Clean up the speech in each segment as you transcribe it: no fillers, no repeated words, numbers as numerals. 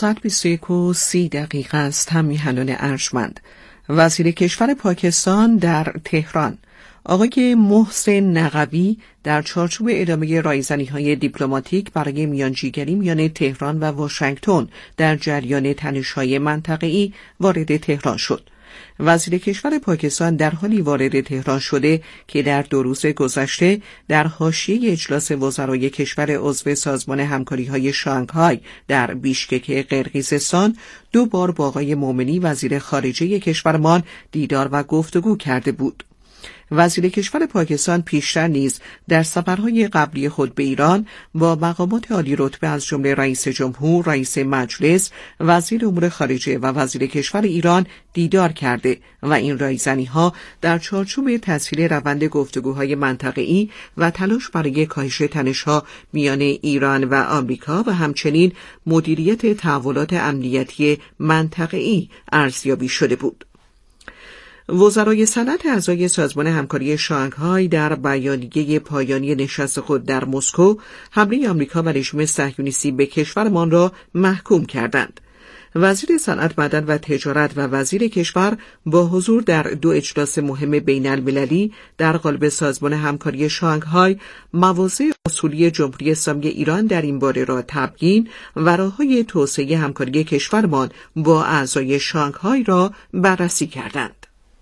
ساعت 21:30 است. هم میهنان ارجمند. وزیر کشور پاکستان در تهران آقای محسن نقوی در چارچوب ادامه رایزنی‌های دیپلماتیک برای میانجیگری میان تهران و واشنگتن در جریان تنش‌های منطقه‌ای وارد تهران شد. وزیر کشور پاکستان در حالی وارد تهران شده که در 2 روز گذشته در حاشیه اجلاس وزرای کشور عضو سازمان همکاری‌های شانگهای در بیشکک قرقیزستان 2 بار با آقای مومنی وزیر خارجه کشورمان دیدار و گفتگو کرده بود. وزیر کشور پاکستان پیشتر نیز در سفرهای قبلی خود به ایران با مقامات عالی رتبه از جمله رئیس جمهور، رئیس مجلس، وزیر امور خارجه و وزیر کشور ایران دیدار کرده و این رایزنی‌ها در چارچوب تسهیل روند گفتگوهای منطقه‌ای و تلاش برای کاهش تنش‌ها میان ایران و آمریکا و همچنین مدیریت تحولات امنیتی منطقه‌ای ارزیابی شده بود. وزرای صنعت اعضای سازمان همکاری شانگهای در بیانیه پایانی نشست خود در مسکو حمله آمریکا و رژیم صهیونیستی به کشورمان را محکوم کردند. وزیر صنعت، معدن و تجارت و وزیر کشور با حضور در 2 اجلاس مهم بین المللی در قالب سازمان همکاری شانگهای مواضع اصولی جمهوری اسلامی ایران در این باره را تبیین و راه‌های توسعه همکاری کشورمان با اعضای شانگهای را بررسی کردند.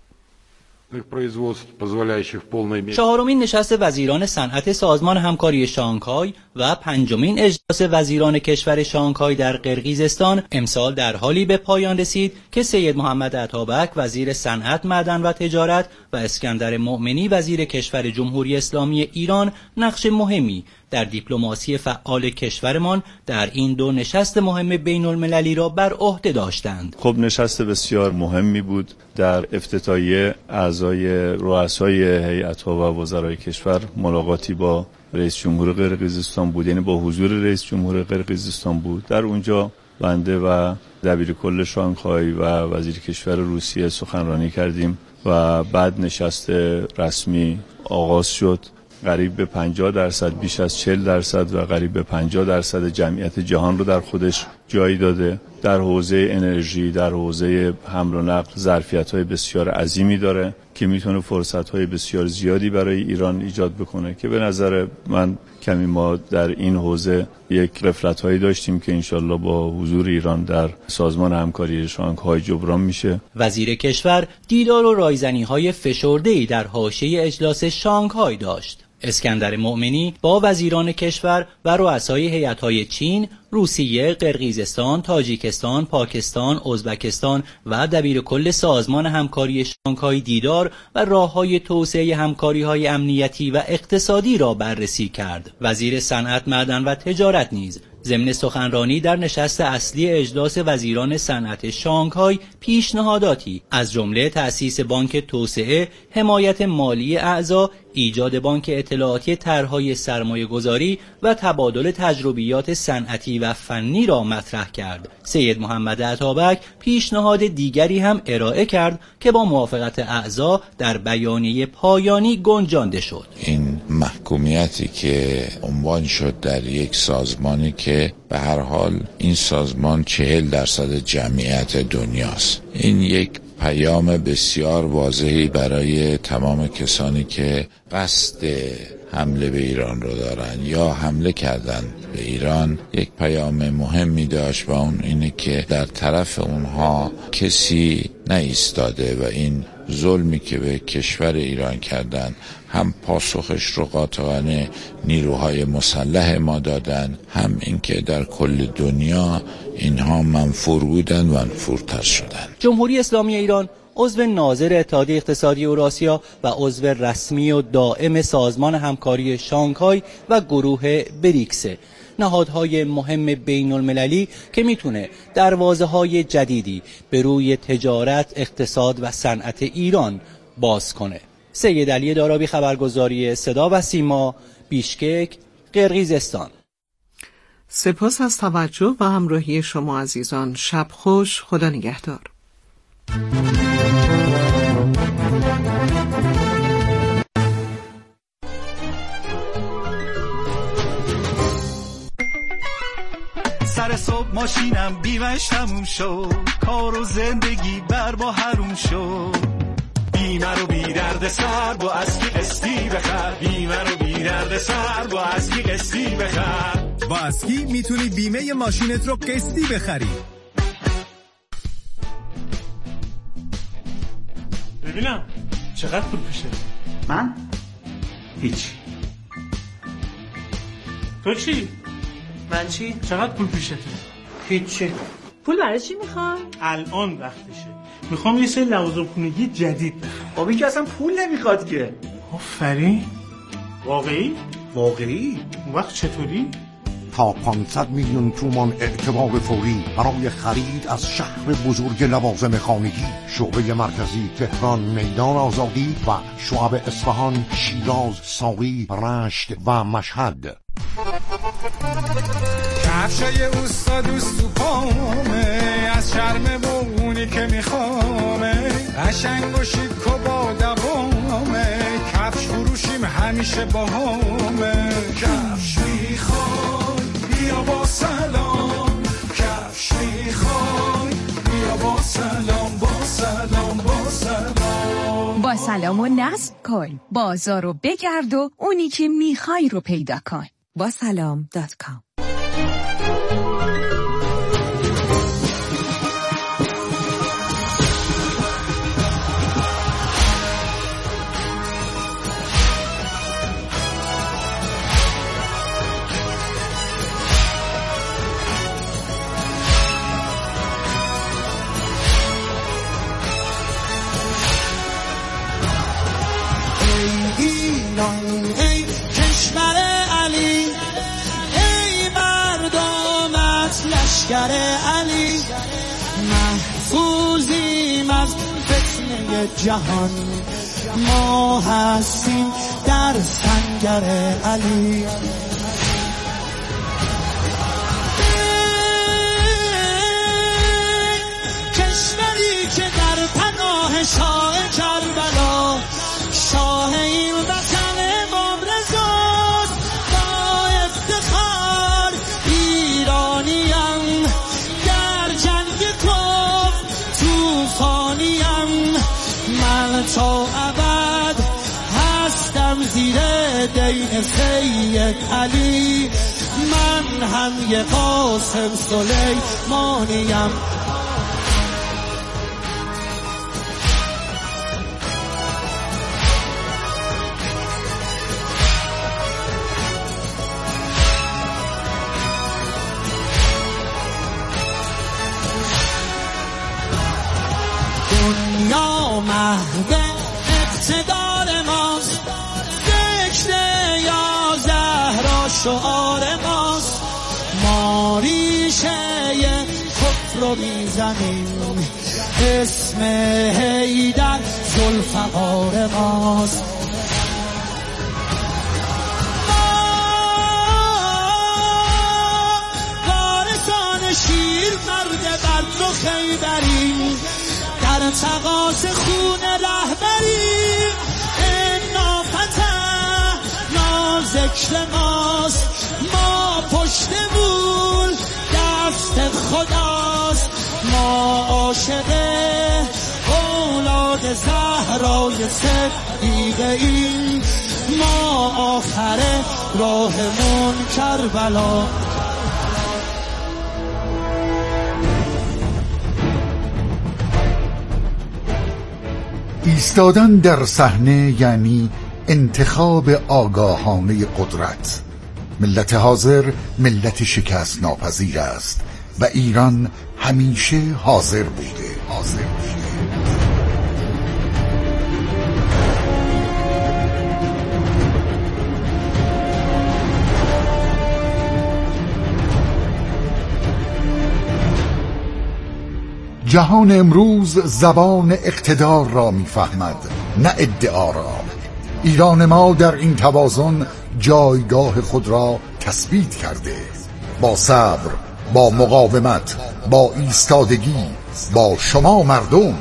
4مین نشست وزیران صنعت سازمان همکاری شانگهای و 5مین اجلاس وزیران کشور شانگهای در قرقیزستان امسال در حالی به پایان رسید که سید محمد اتابک وزیر صنعت، معدن و تجارت و اسکندر مؤمنی وزیر کشور جمهوری اسلامی ایران نقش مهمی در دیپلماسی فعال کشورمان در این 2 نشست مهم بین المللی را بر عهده داشتند. خب نشست بسیار مهمی بود. در افتتاحیه اعضای رؤسای هیئت‌ها و وزرای کشور ملاقاتی با رئیس جمهور قرقیزستان بود، یعنی با حضور رئیس جمهور قرقیزستان بود. در اونجا بنده و دبیر کل شانگهای و وزیر کشور روسیه سخنرانی کردیم و بعد نشست رسمی آغاز شد. قریب به 50%، بیش از 40% و قریب به 50% جمعیت جهان رو در خودش جای داده. در حوزه انرژی، در حوزه حمل و نقل ظرفیت‌های بسیار عظیمی داره که میتونه فرصت‌های بسیار زیادی برای ایران ایجاد بکنه که به نظر من کمی ما در این حوزه یک غفلت‌هایی داشتیم که انشالله با حضور ایران در سازمان همکاری شانگهای جبران میشه. وزیر کشور دیدار و رایزنی‌های فشرده‌ای در حاشیه اجلاس شانگهای داشت. اسکندر مؤمنی با وزیران کشور و رؤسای هیئت‌های چین، روسیه، قرقیزستان، تاجیکستان، پاکستان، ازبکستان و دبیر کل سازمان همکاری شانگهای دیدار و راه‌های توسعه همکاری‌های امنیتی و اقتصادی را بررسی کرد. وزیر صنعت، معدن و تجارت نیز ضمن سخنرانی در نشست اصلی اجلاس وزیران صنعت شانگهای پیشنهاداتی از جمله تأسیس بانک توسعه، حمایت مالی اعضا، ایجاد بانک اطلاعاتی طرح‌های سرمایه‌گذاری و تبادل تجربیات صنعتی و فنی را مطرح کرد. سید محمد اتابک پیشنهاد دیگری هم ارائه کرد که با موافقت اعضا در بیانیه پایانی گنجانده شد. این محکومیتی که عنوان شد در یک سازمانی که به هر حال این سازمان 40% جمعیت دنیاست، این یک پیام بسیار واضحی برای تمام کسانی که قصد حمله به ایران رو دارن یا حمله کردن به ایران، یک پیام مهمی داشت و اون اینه که در طرف اونها کسی نایستاده و این ظلمی که به کشور ایران کردن هم پاسخش رو قاطعانه نیروهای مسلح ما دادن، هم اینکه در کل دنیا اینها منفور بودن و منفورتر شدن. جمهوری اسلامی ایران عضو ناظر اتحادیه اقتصادی اوراسیا و عضو رسمی و دائم سازمان همکاری شانگهای و گروه بریکس، نهادهای مهم بین المللی که میتونه دروازه‌های جدیدی به روی تجارت، اقتصاد و صنعت ایران باز کنه. سید علی دارابی، خبرگزاری صدا و سیما، بیشکک، قرقیزستان. سپاس از توجه و همراهی شما عزیزان. شب خوش، خدا نگهدار. سر صبح ماشینم بیمش تموم شد، کار و زندگی بر ما حروم شد. بیمه رو بی درد سر با اسکی قسطی بخر، بیمه رو بی درد سر با اسکی قسطی بخر. با اسکی میتونی بیمه ماشینت رو قسطی بخری. ببینم چقدر پول پیشه؟ من؟ هیچ. تو چی؟ من چی؟ چقدر پول پیشته؟ هیچی. پول برای چی میخوای؟ الان وقتشه. میخوام یه سری لوازم خونگی جدید بخرم. خب این که اصلا پول نمیخواد که. آفرین. واقعی؟ واقعی؟ اون وقت چطوری؟ تا 500 میلیون تومان اعتبار فوری برای خرید از شهر بزرگ لوازم خانگی. شعبه مرکزی تهران، میدان آزادی و شعب اصفهان، شیراز، ساری، رشت و مشهد. کفشای اوستا دوست تو پامه، از شرم بونی که میخوامه، قشنگ و شیک و با دوامه، کفش فروشیم همیشه باهامه. کفش میخوای بیا با سلام، کفش میخوای بیا با سلام، با سلام، با سلام. با سلام و نصب کن، بازار رو بگرد و اونی که میخوای رو پیدا کن. با سلام.com. ای کشور علی، ای مردمت لشکر علی، محفوظیم از فتنه جهان، ما هستیم در سنگر علی. کشوری که در پناه شاه کربلا، شاه این وطن مبرزاست، با افتخار ایرانیم، در جنگ کفر توفانیم، من تا ابد هستم زیر دین سید علی، من هم یه قاسم سلیمانیم. دنیا مهد اقتدار ماست، ذکر یا زهرا شعار ماست، ما ریشه کفر رو میزنیم، اسم حیدر ذوالفقار ماست. وارثان شیر مرد بدر و خیبریم، در تقاص خون رهبری، انا فتحنا ذکر ماست، ما پشت بول دست خداست، ما عاشق اولاد زهرای صدیقه ایم، ما آخر راهمون کربلا. ایستادن در صحنه یعنی انتخاب آگاهانه قدرت. ملت حاضر ملت شکست ناپذیر است و ایران همیشه حاضر بوده. جهان امروز زبان اقتدار را می‌فهمد، نه ادعا را. ایران ما در این توازن جایگاه خود را تثبیت کرده، با صبر، با مقاومت، با ایستادگی، با شما مردم.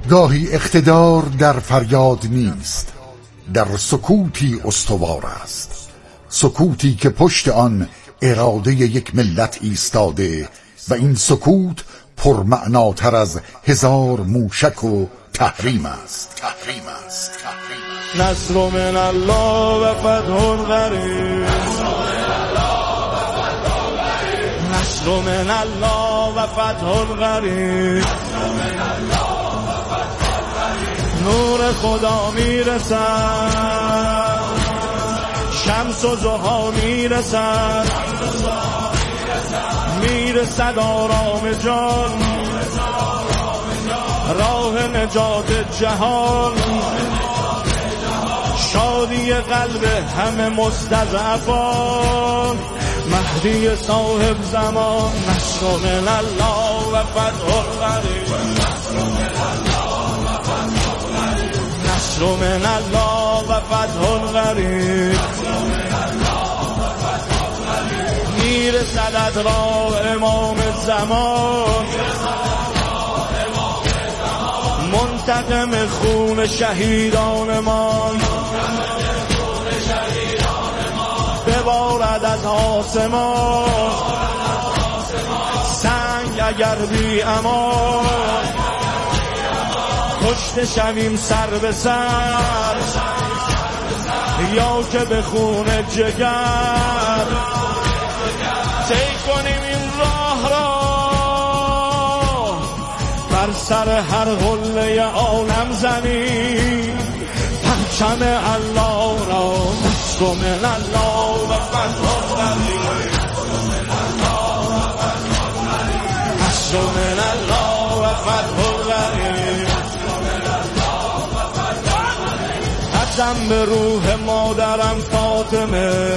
گاهی اقتدار در فریاد نیست، در سکوتی استوار است، سکوتی که پشت آن اراده یک ملت ایستاده و این سکوت پرمعناتر از 1000 موشک و تحریم است. نصر من الله و فتح قریب، نصر من الله و فتح قریب، نور خدا میرسد، شمس و ضحی میرسد، میرسد آرام جان، راه نجات جهان، شادی قلب همه مستضعفان، مهدی صاحب زمان، نصر من الله و فتح قریب، نصر من الله و فتح قریب، میرسد راه امام زمان، منتقم خون شهیدانمان، ببارد از آسمان، سنگ اگر بی امان، کشته شویم سر به سر، یا که به خون جگر طی کنیم این راه را، بر سر هر قله عالم زنیم پرچم الله را، نصر من الله و فتح قریب، نصر من الله و فتح قریب، قسم به روح مادرم فاطمه،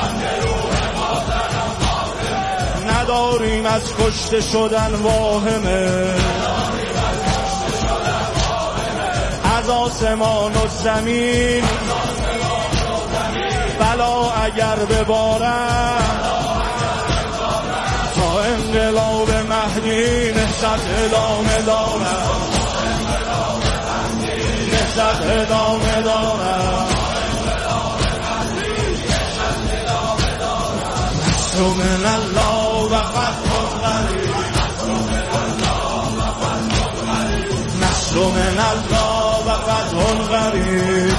نداریم از کشته شدن واهمه، از آسمان و زمین بلا اگر ببارد، تا انقلاب مهدی نهضت ادامه دارد، نهضت ادامه دارد، نصر من الله و فتح قریب، نصر من الله و فتح قریب.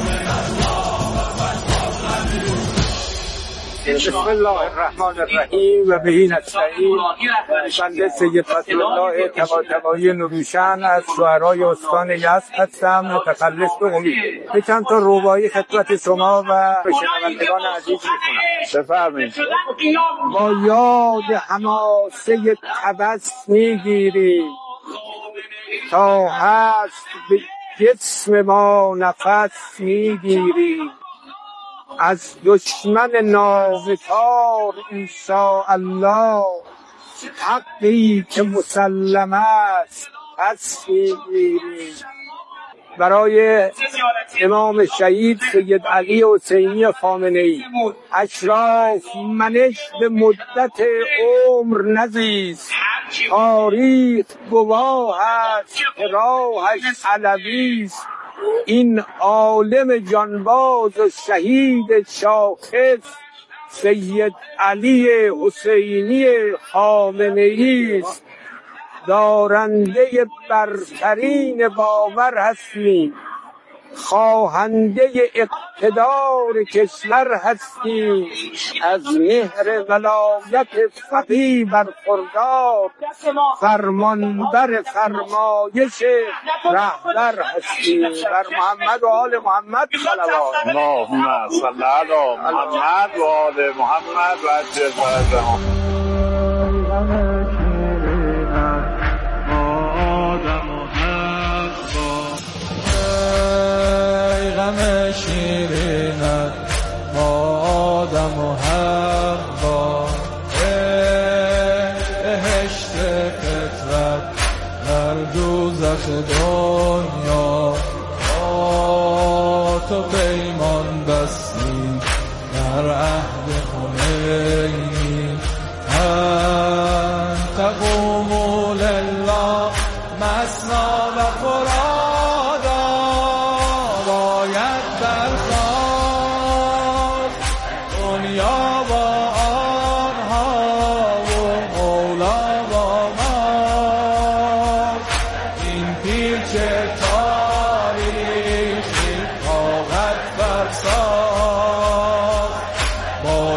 بسم الله الرحمن الرحیم و بهی نستعین. بنده سید فتح الله طباطبایی نوریشن از شعرای استان یزد هستم، متخلص به امید. به چند تا رباعی خدمت شما و شنوندگان عزیز میخونم. بفرمایید. با یاد حماسه طبس میگیری، تا هست به جسم ما نفس میگیری، از دشمن ناوکار انشاءالله، حقی که مسلم است پس میگیری. برای امام شهید سید علی حسینی خامنه‌ای، اشراف منش به مدت عمر نزیست، تاریخ گواه است راهش علویست، این عالم جانباز و شهید شاخص، سید علی حسینی خامنه‌ای است. دارنده برترین باور هستیم، خواهنده اقتدار کشور هستیم، از مهر ولایت فقیه برخوردار، فرمانبر فرمایش رهبر هستیم. بر محمد و آل محمد صلوات. اللهم صل علی محمد و آل محمد و عجل فرجهم. غم شیرینت ما آدم و حوا، بهشت فطرت در دوزخ دنیا، با تو پیمان بستی در عهد خمینی، ان تقوموا لله مثنی و قرآن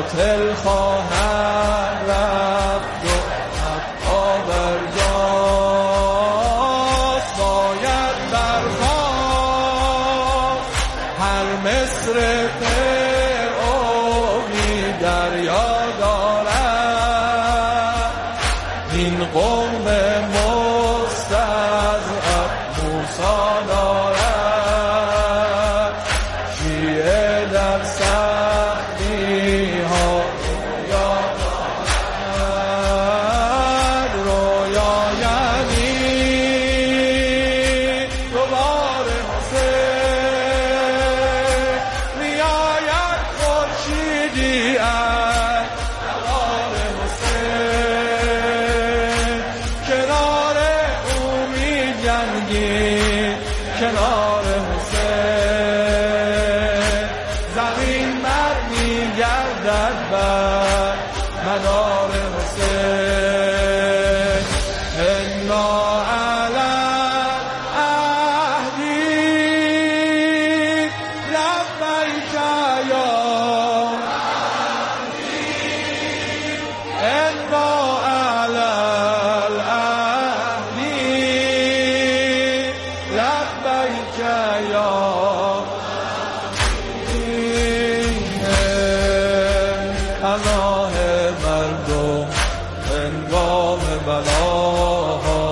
باطل خواهد رفت و حقا برجاست باید برخاست هر مصر فرعونی دریا دارد این قوم مستضعف موسی دارد شیعه در سختی ها رویا دارد رویا یعنی دوباره حسین میآید خورشیدی از نوار حسین کنار او می جنگید کنار حسین زمین بر می گردد بر مدار حسین انا علی عهدی لبیک یا انا علی العهدی لبیک یا پناه مردم هنگام بلاها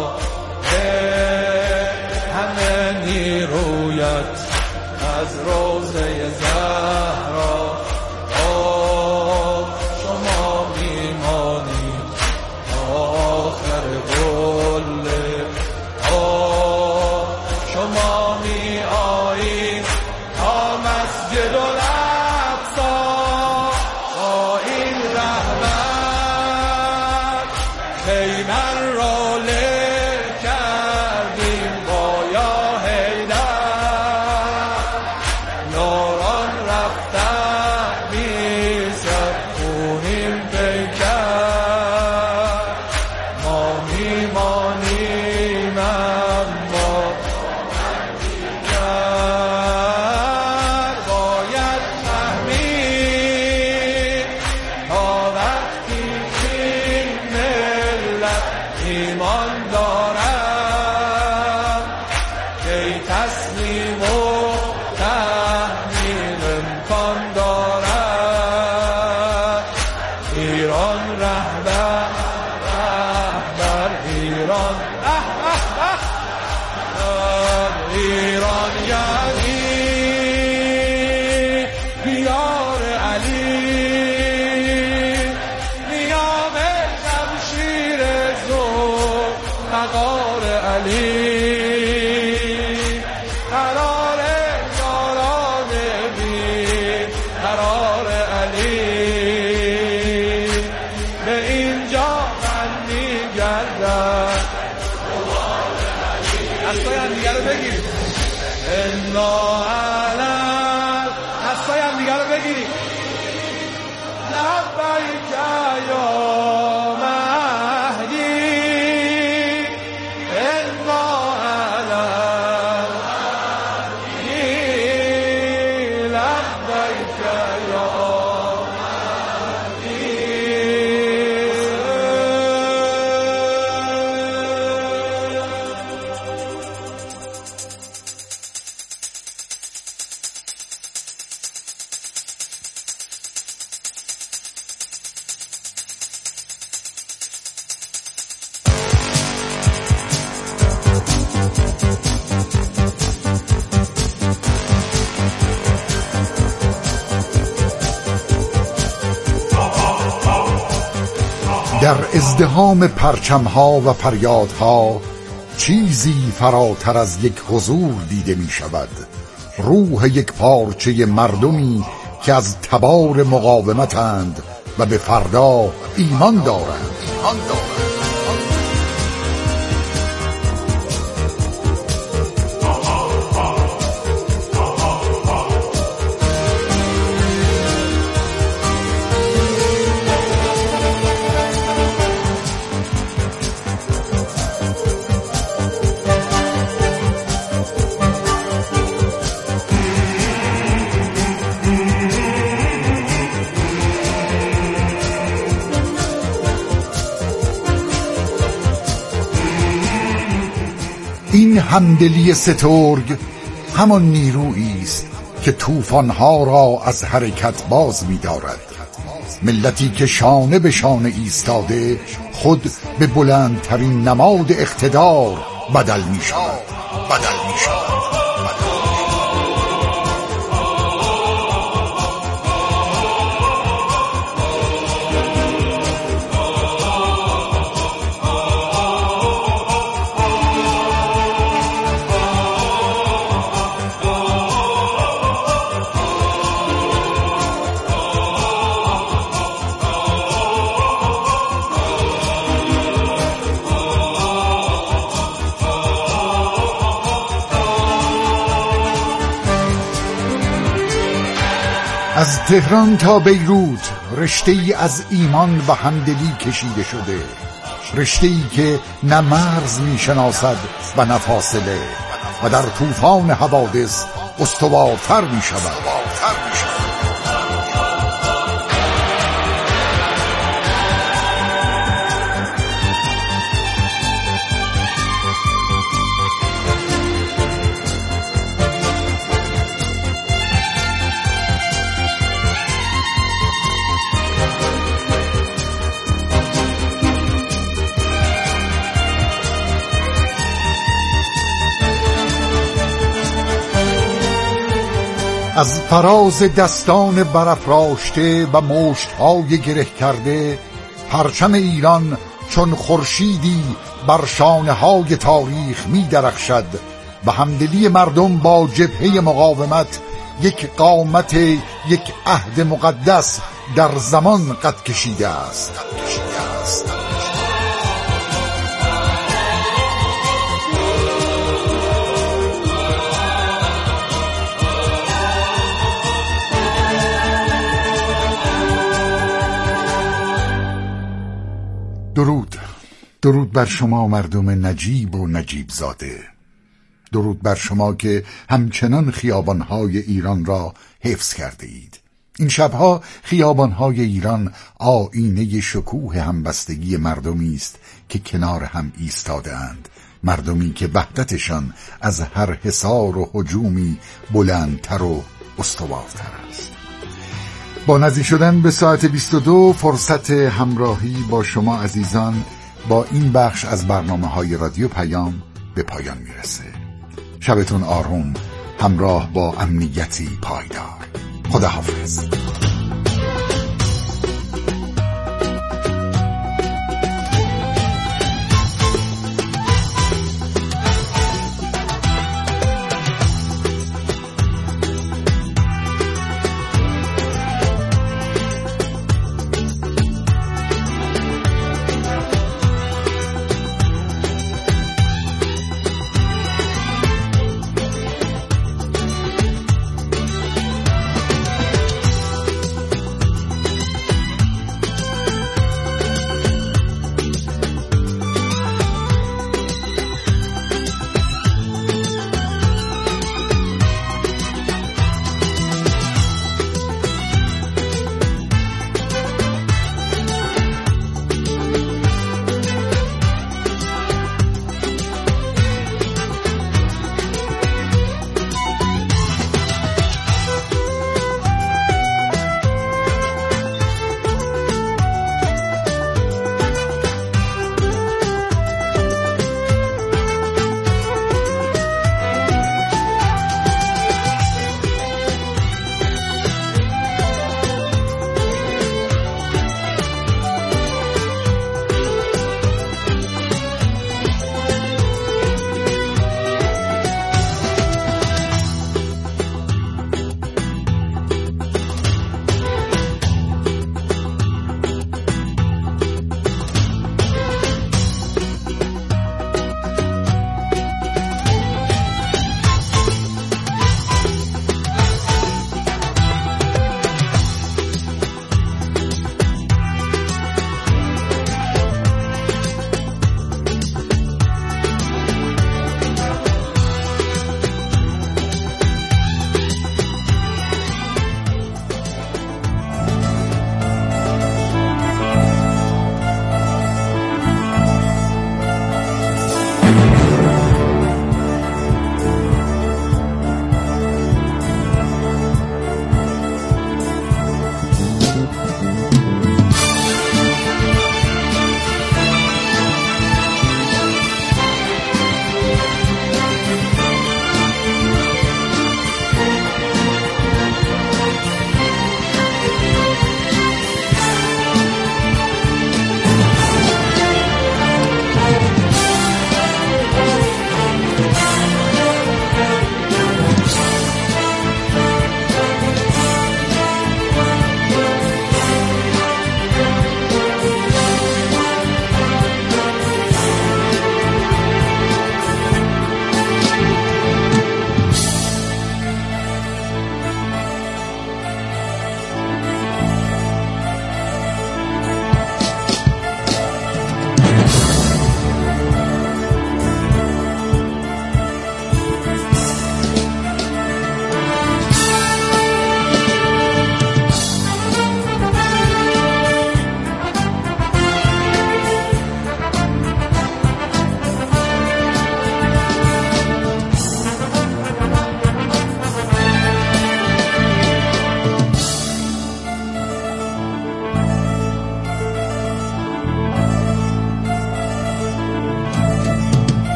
همه نیرویت از روضه زهرا شما میمانید آخر قله شما می آیید تا مسجد الاقصی با این رحمت خیمر را له کردیم با یا حیدر یاران رفتن بی سر خونین پیکر ما میمانیم اما باید فهمید تا وقتی این ملت ایمان دارد که تسلیم و تحمیل امکان دارد ایران رهبر ایران ایران یعنی دیار علی نیام شمشیر زور مقار علی قرار یاران بی قرار علی به اینجا من میگردم دستای هم دیگر رو بگیرید انا علم دستای هم دیگر رو بگیرید لبیک یا مهدی انا علم لبیک یا در ازدحام پرچمها و فریادها چیزی فراتر از یک حضور دیده می شود. روح یک پارچه مردمی که از تبار مقاومتند و به فردا ایمان دارند. همدلی سترگ همان نیرویی است که طوفان‌ها را از حرکت باز می‌دارد. ملتی که شانه به شانه ایستاده خود به بلندترین نماد اقتدار بدل می‌شود. از تهران تا بیروت رشته‌ای از ایمان و همدلی کشیده شده، رشته‌ای که نه مرز می‌شناسد و نه فاصله و در طوفان حوادث استوارتر می‌شود. از فراز دستان برافراشته و مشت‌های گره کرده پرچم ایران چون خورشیدی بر شانه‌های تاریخ می‌درخشد و همدلی مردم با جبهه مقاومت یک قامت، یک عهد مقدس در زمان قد کشیده است. درود بر شما مردم نجیب و نجیب زاده. درود بر شما که همچنان خیابانهای ایران را حفظ کرده اید. این شبها خیابانهای ایران آینه شکوه همبستگی مردمی است که کنار هم ایستاده اند، مردمی که وحدتشان از هر حصار و هجومی بلندتر و استوارتر است. با نزدیک شدن به ساعت 22 فرصت همراهی با شما عزیزان با این بخش از برنامه‌های رادیو پیام به پایان میرسه. شبتون آروم، همراه با امنیتی پایدار. خداحافظ.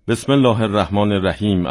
بسم الله الرحمن الرحیم.